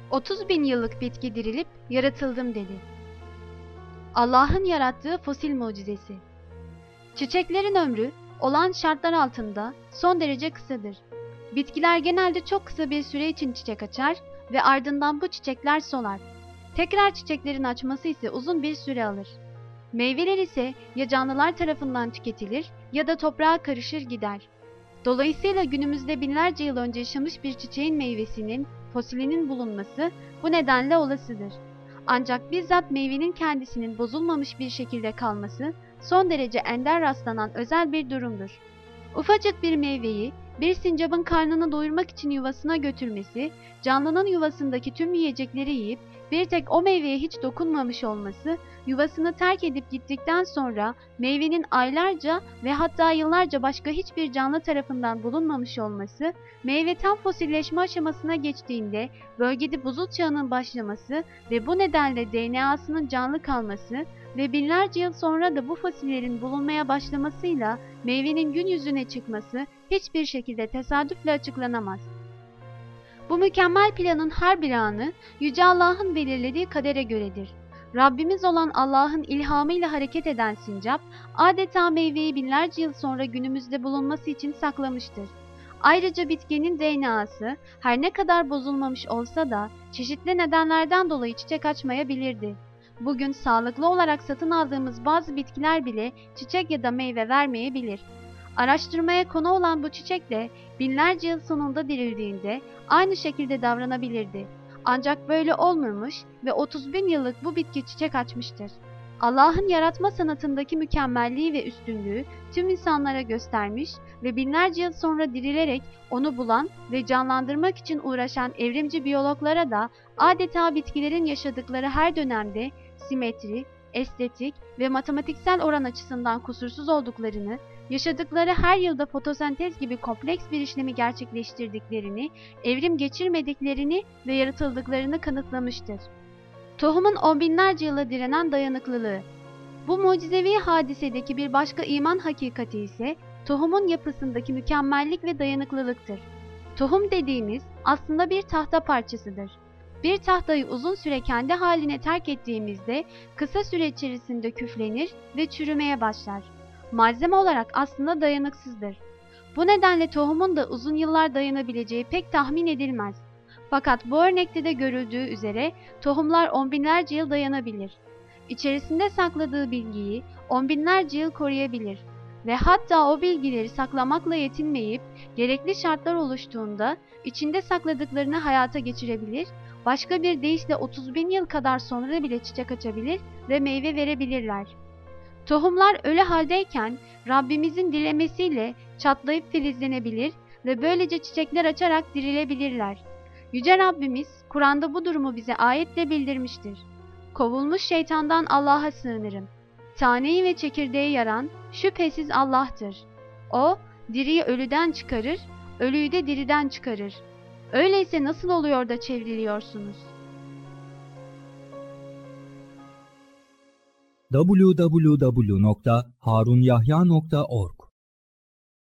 30 bin yıllık bitki dirilip yaratıldım dedi. Allah'ın yarattığı fosil mucizesi. Çiçeklerin ömrü olağan şartlar altında son derece kısadır. Bitkiler genelde çok kısa bir süre için çiçek açar ve ardından bu çiçekler solar. Tekrar çiçeklerin açması ise uzun bir süre alır. Meyveler ise ya canlılar tarafından tüketilir ya da toprağa karışır gider. Dolayısıyla günümüzde binlerce yıl önce yaşamış bir çiçeğin meyvesinin, fosilinin bulunması bu nedenle olasıdır. Ancak bizzat meyvenin kendisinin bozulmamış bir şekilde kalması son derece ender rastlanan özel bir durumdur. Ufacık bir meyveyi bir sincapın karnını doyurmak için yuvasına götürmesi, canlının yuvasındaki tüm yiyecekleri yiyip bir tek o meyveye hiç dokunmamış olması, yuvasını terk edip gittikten sonra meyvenin aylarca ve hatta yıllarca başka hiçbir canlı tarafından bulunmamış olması, meyve tam fosilleşme aşamasına geçtiğinde bölgede buzul çağının başlaması ve bu nedenle DNA'sının canlı kalması ve binlerce yıl sonra da bu fosillerin bulunmaya başlamasıyla meyvenin gün yüzüne çıkması hiçbir şekilde tesadüfle açıklanamaz. Bu mükemmel planın her bir anı Yüce Allah'ın belirlediği kadere göredir. Rabbimiz olan Allah'ın ilhamıyla hareket eden sincap, adeta meyveyi binlerce yıl sonra günümüzde bulunması için saklamıştır. Ayrıca bitkinin DNA'sı her ne kadar bozulmamış olsa da çeşitli nedenlerden dolayı çiçek açmayabilirdi. Bugün sağlıklı olarak satın aldığımız bazı bitkiler bile çiçek ya da meyve vermeyebilir. Araştırmaya konu olan bu çiçek de binlerce yıl sonunda dirildiğinde aynı şekilde davranabilirdi. Ancak böyle olmamış ve 30 bin yıllık bu bitki çiçek açmıştır. Allah'ın yaratma sanatındaki mükemmelliği ve üstünlüğü tüm insanlara göstermiş ve binlerce yıl sonra dirilerek onu bulan ve canlandırmak için uğraşan evrimci biyologlara da adeta bitkilerin yaşadıkları her dönemde simetri, estetik ve matematiksel oran açısından kusursuz olduklarını, yaşadıkları her yılda fotosentez gibi kompleks bir işlemi gerçekleştirdiklerini, evrim geçirmediklerini ve yaratıldıklarını kanıtlamıştır. Tohumun on binlerce yıla direnen dayanıklılığı. Bu mucizevi hadisedeki bir başka iman hakikati ise tohumun yapısındaki mükemmellik ve dayanıklılıktır. Tohum dediğimiz aslında bir tahta parçasıdır. Bir tahtayı uzun süre kendi haline terk ettiğimizde kısa süre içerisinde küflenir ve çürümeye başlar. Malzeme olarak aslında dayanıksızdır. Bu nedenle tohumun da uzun yıllar dayanabileceği pek tahmin edilmez. Fakat bu örnekte de görüldüğü üzere tohumlar on binlerce yıl dayanabilir. İçerisinde sakladığı bilgiyi on binlerce yıl koruyabilir ve hatta o bilgileri saklamakla yetinmeyip gerekli şartlar oluştuğunda içinde sakladıklarını hayata geçirebilir, başka bir deyişle 30 bin yıl kadar sonra bile çiçek açabilir ve meyve verebilirler. Tohumlar ölü haldeyken Rabbimizin dilemesiyle çatlayıp filizlenebilir ve böylece çiçekler açarak dirilebilirler. Yüce Rabbimiz Kur'an'da bu durumu bize ayetle bildirmiştir. Kovulmuş şeytandan Allah'a sığınırım. Taneyi ve çekirdeği yaran şüphesiz Allah'tır. O, diriyi ölüden çıkarır, ölüyü de diriden çıkarır. Öyleyse nasıl oluyor da çevriliyorsunuz? www.harunyahya.org